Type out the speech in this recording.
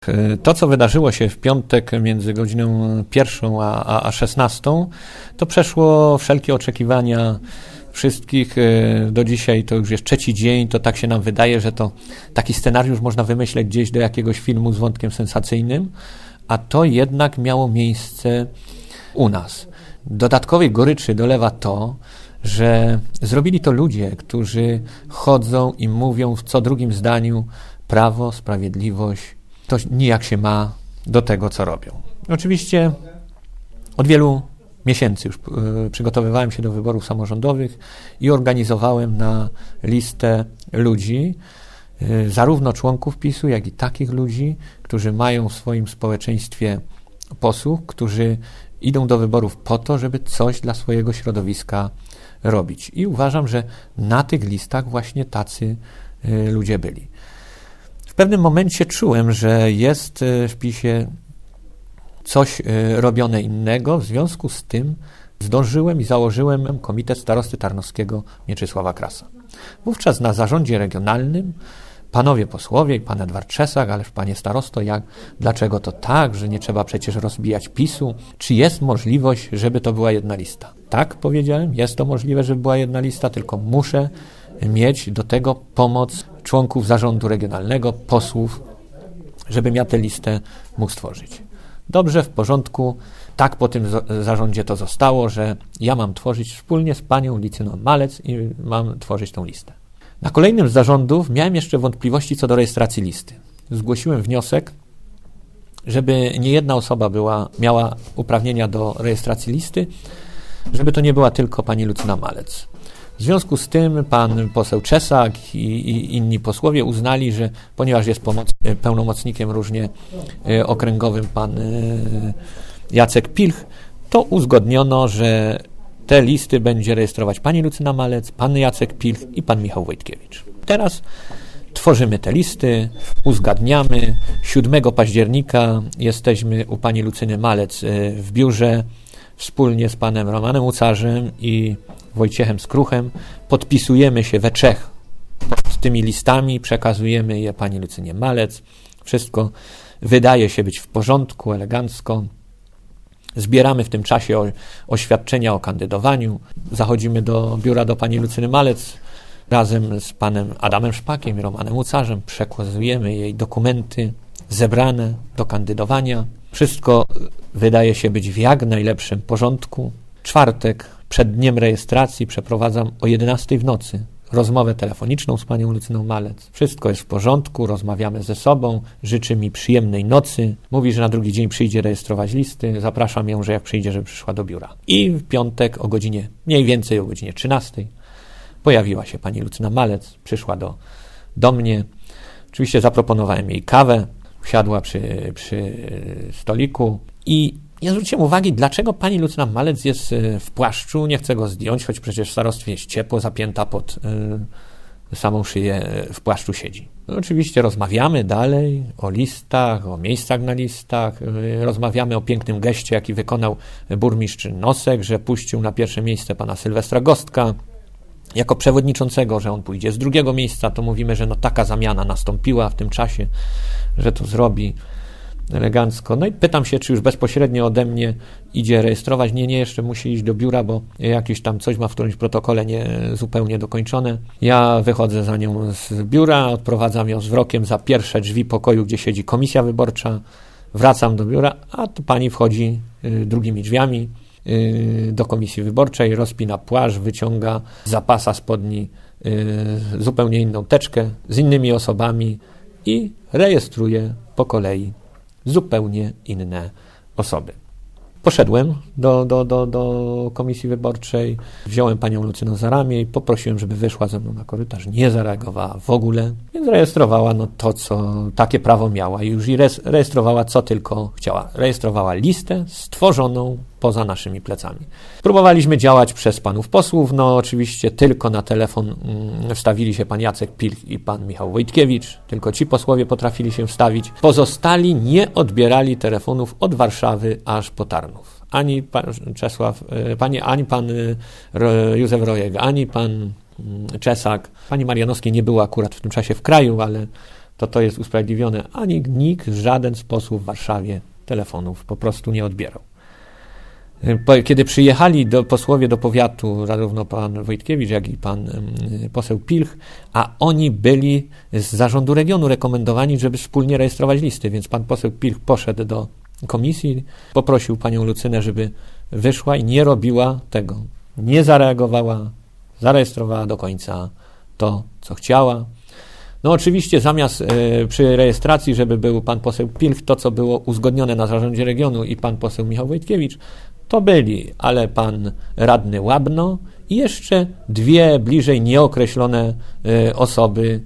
To, co wydarzyło się w piątek między godziną 1 a 16, to przeszło wszelkie oczekiwania wszystkich. Do dzisiaj to już jest trzeci dzień, to tak się nam wydaje, że to taki scenariusz można wymyśleć gdzieś do jakiegoś filmu z wątkiem sensacyjnym, a to jednak miało miejsce u nas. Dodatkowej goryczy dolewa to, że zrobili to ludzie, którzy chodzą i mówią w co drugim zdaniu prawo, sprawiedliwość, to nijak się ma do tego, co robią. Oczywiście od wielu miesięcy już przygotowywałem się do wyborów samorządowych i organizowałem na listę ludzi, zarówno członków PiS-u, jak i takich ludzi, którzy mają w swoim społeczeństwie posłów, którzy idą do wyborów po to, żeby coś dla swojego środowiska robić. I uważam, że na tych listach właśnie tacy ludzie byli. W pewnym momencie czułem, że jest w PiS-ie coś robione innego, w związku z tym zdążyłem i założyłem Komitet Starosty Tarnowskiego Mieczysława Krasa. Wówczas na zarządzie regionalnym panowie posłowie i pan Edward Czesak, ależ panie starosto, dlaczego to tak, że nie trzeba przecież rozbijać PiS-u? Czy jest możliwość, żeby to była jedna lista? Tak, powiedziałem, jest to możliwe, żeby była jedna lista, tylko muszę mieć do tego pomoc członków zarządu regionalnego, posłów, żebym ja tę listę mógł stworzyć. Dobrze, w porządku. Tak po tym zarządzie to zostało, że ja mam tworzyć wspólnie z panią Licyną Malec i mam tworzyć tą listę. Na kolejnym z zarządów miałem jeszcze wątpliwości co do rejestracji listy. Zgłosiłem wniosek, żeby nie jedna osoba miała uprawnienia do rejestracji listy, żeby to nie była tylko pani Lucyna Malec. W związku z tym pan poseł Czesak i inni posłowie uznali, że ponieważ jest pełnomocnikiem różnie okręgowym pan Jacek Pilch, to uzgodniono, że te listy będzie rejestrować pani Lucyna Malec, pan Jacek Pilch i pan Michał Wojtkiewicz. Teraz tworzymy te listy, uzgadniamy. 7 października jesteśmy u pani Lucyny Malec w biurze wspólnie z panem Romanem Ucarzem i Wojciechem Skruchem. Podpisujemy się we trzech pod tymi listami, przekazujemy je pani Lucynie Malec. Wszystko wydaje się być w porządku, elegancko. Zbieramy w tym czasie oświadczenia o kandydowaniu. Zachodzimy do biura do pani Lucyny Malec razem z panem Adamem Szpakiem i Romanem Ucarzem. Przekazujemy jej dokumenty zebrane do kandydowania. Wszystko wydaje się być w jak najlepszym porządku. Czwartek, przed dniem rejestracji, przeprowadzam o 11 w nocy rozmowę telefoniczną z panią Lucyną Malec. Wszystko jest w porządku, rozmawiamy ze sobą, życzy mi przyjemnej nocy. Mówi, że na drugi dzień przyjdzie rejestrować listy. Zapraszam ją, że jak przyjdzie, żeby przyszła do biura. I w piątek mniej więcej o godzinie 13 pojawiła się pani Lucyna Malec, przyszła do mnie. Oczywiście zaproponowałem jej kawę, usiadła przy stoliku i ja zwróciłem uwagi, dlaczego pani Lucyna Malec jest w płaszczu, nie chce go zdjąć, choć przecież w starostwie jest ciepło, zapięta pod samą szyję, w płaszczu siedzi. No, oczywiście rozmawiamy dalej o listach, o miejscach na listach, rozmawiamy o pięknym geście, jaki wykonał burmistrz Nosek, że puścił na pierwsze miejsce pana Sylwestra Gostka jako przewodniczącego, że on pójdzie z drugiego miejsca, to mówimy, że no taka zamiana nastąpiła w tym czasie, że to zrobi elegancko. No i pytam się, czy już bezpośrednio ode mnie idzie rejestrować. Nie, jeszcze musi iść do biura, bo jakieś tam coś ma w którymś protokole nie zupełnie dokończone. Ja wychodzę za nią z biura, odprowadzam ją wzrokiem za pierwsze drzwi pokoju, gdzie siedzi komisja wyborcza, wracam do biura, a tu pani wchodzi drugimi drzwiami do komisji wyborczej, rozpina płaszcz, wyciąga z zapasa spodni zupełnie inną teczkę z innymi osobami i rejestruje po kolei zupełnie inne osoby. Poszedłem do komisji wyborczej, wziąłem panią Lucynę za ramię i poprosiłem, żeby wyszła ze mną na korytarz. Nie zareagowała w ogóle, więc rejestrowała to, co takie prawo miała i już rejestrowała, co tylko chciała. Rejestrowała listę stworzoną poza naszymi plecami. Próbowaliśmy działać przez panów posłów, no oczywiście tylko na telefon wstawili się pan Jacek Pilch i pan Michał Wojtkiewicz, tylko ci posłowie potrafili się wstawić. Pozostali nie odbierali telefonów od Warszawy aż po Tarnów. Ani pan Czesław, ani pan Józef Rojek, ani pan Czesak. Pani Marianowskiej nie było akurat w tym czasie w kraju, ale to jest usprawiedliwione. Ani nikt w żaden sposób w Warszawie telefonów po prostu nie odbierał. Kiedy przyjechali posłowie do powiatu, zarówno pan Wojtkiewicz, jak i pan poseł Pilch, a oni byli z zarządu regionu rekomendowani, żeby wspólnie rejestrować listy, więc pan poseł Pilch poszedł do komisji, poprosił panią Lucynę, żeby wyszła i nie robiła tego. Nie zareagowała, zarejestrowała do końca to, co chciała. No oczywiście zamiast przy rejestracji, żeby był pan poseł Pilch, to co było uzgodnione na zarządzie regionu i pan poseł Michał Wojtkiewicz, to byli, ale pan radny Łabno i jeszcze dwie bliżej nieokreślone osoby